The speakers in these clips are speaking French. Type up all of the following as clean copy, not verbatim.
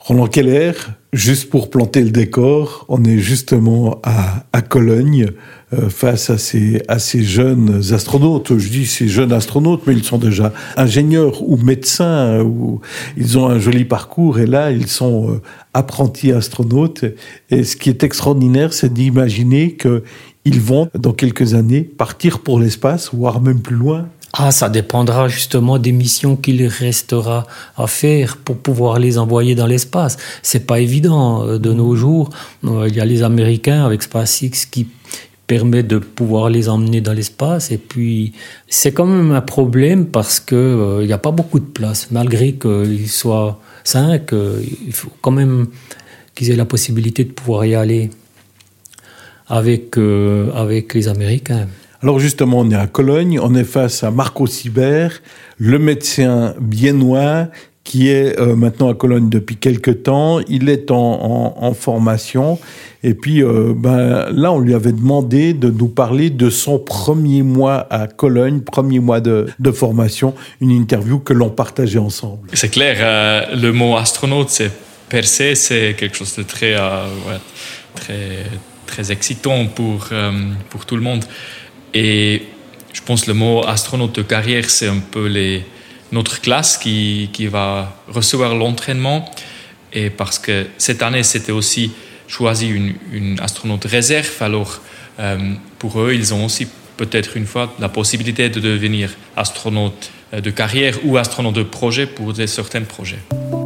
Roland Keller, juste pour planter le décor, on est justement à Cologne face à ces jeunes astronautes. Je dis ces jeunes astronautes, mais ils sont déjà ingénieurs ou médecins, ou ils ont un joli parcours, et là, ils sont apprentis astronautes. Et ce qui est extraordinaire, c'est d'imaginer qu'ils vont, dans quelques années, partir pour l'espace, voire même plus loin. Ça dépendra justement des missions qu'il restera à faire pour pouvoir les envoyer dans l'espace. C'est pas évident de nos jours. Il y a les Américains avec SpaceX qui permet de pouvoir les emmener dans l'espace. Et puis, c'est quand même un problème parce que il n'y a pas beaucoup de place. Malgré qu'ils soient 5, il faut quand même qu'ils aient la possibilité de pouvoir y aller avec les Américains. Alors justement, on est à Cologne, on est face à Marco Sibert, le médecin biennois qui est maintenant à Cologne depuis quelque temps. Il est en formation. Et puis là, on lui avait demandé de nous parler de son premier mois à Cologne, premier mois de formation, une interview que l'on partageait ensemble. C'est clair, le mot astronaute, per se, c'est quelque chose de très excitant pour tout le monde. Et je pense que le mot astronaute de carrière, c'est un peu notre classe qui va recevoir l'entraînement. Et parce que cette année, c'était aussi choisi une astronaute réserve. Alors, pour eux, ils ont aussi peut-être une fois la possibilité de devenir astronaute de carrière ou astronaute de projet pour certains projets.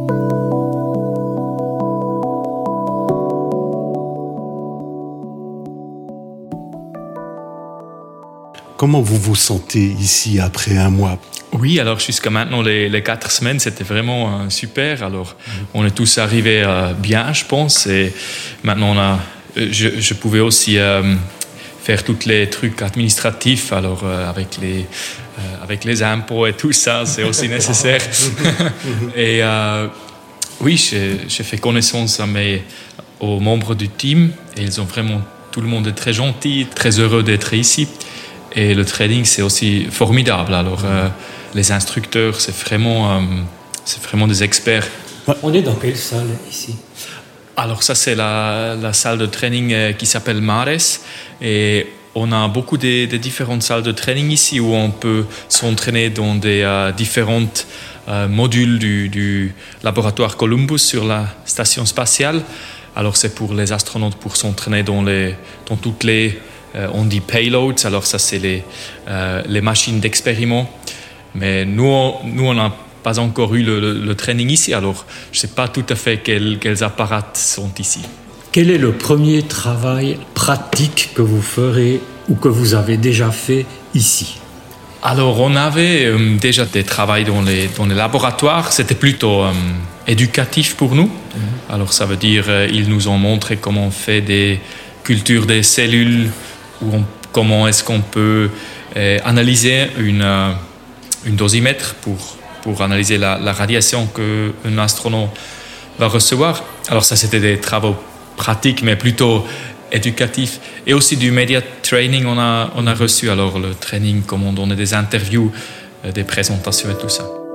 Comment vous vous sentez ici après un mois ? Oui, alors jusqu'à maintenant, les 4 semaines, c'était vraiment super. Alors, on est tous arrivés bien, je pense. Et maintenant, je pouvais aussi faire tous les trucs administratifs. Alors, avec les impôts et tout ça, c'est aussi nécessaire. Et oui, j'ai fait connaissance aux membres du team. Et ils ont vraiment, tout le monde est très gentil, très heureux d'être ici. Et le training, c'est aussi formidable. Alors, les instructeurs, c'est vraiment des experts. On est dans quelle salle ici ? Alors, ça, c'est la salle de training qui s'appelle Mares. Et on a beaucoup de différentes salles de training ici où on peut s'entraîner dans des différents modules du laboratoire Columbus sur la station spatiale. Alors, c'est pour les astronautes pour s'entraîner dans toutes les... on dit payloads, alors ça c'est les machines d'expériment. Mais nous on n'a pas encore eu le training ici, alors je ne sais pas tout à fait quels appareils sont ici. Quel est le premier travail pratique que vous ferez ou que vous avez déjà fait ici ? Alors on avait déjà des travaux dans les laboratoires, c'était plutôt éducatif pour nous. Alors ça veut dire ils nous ont montré comment on fait des cultures des cellules, comment est-ce qu'on peut analyser une dosimètre pour analyser la radiation qu'un astronaute va recevoir. Alors ça, c'était des travaux pratiques, mais plutôt éducatifs. Et aussi du media training, on a reçu alors le training, comment donner des interviews, des présentations et tout ça.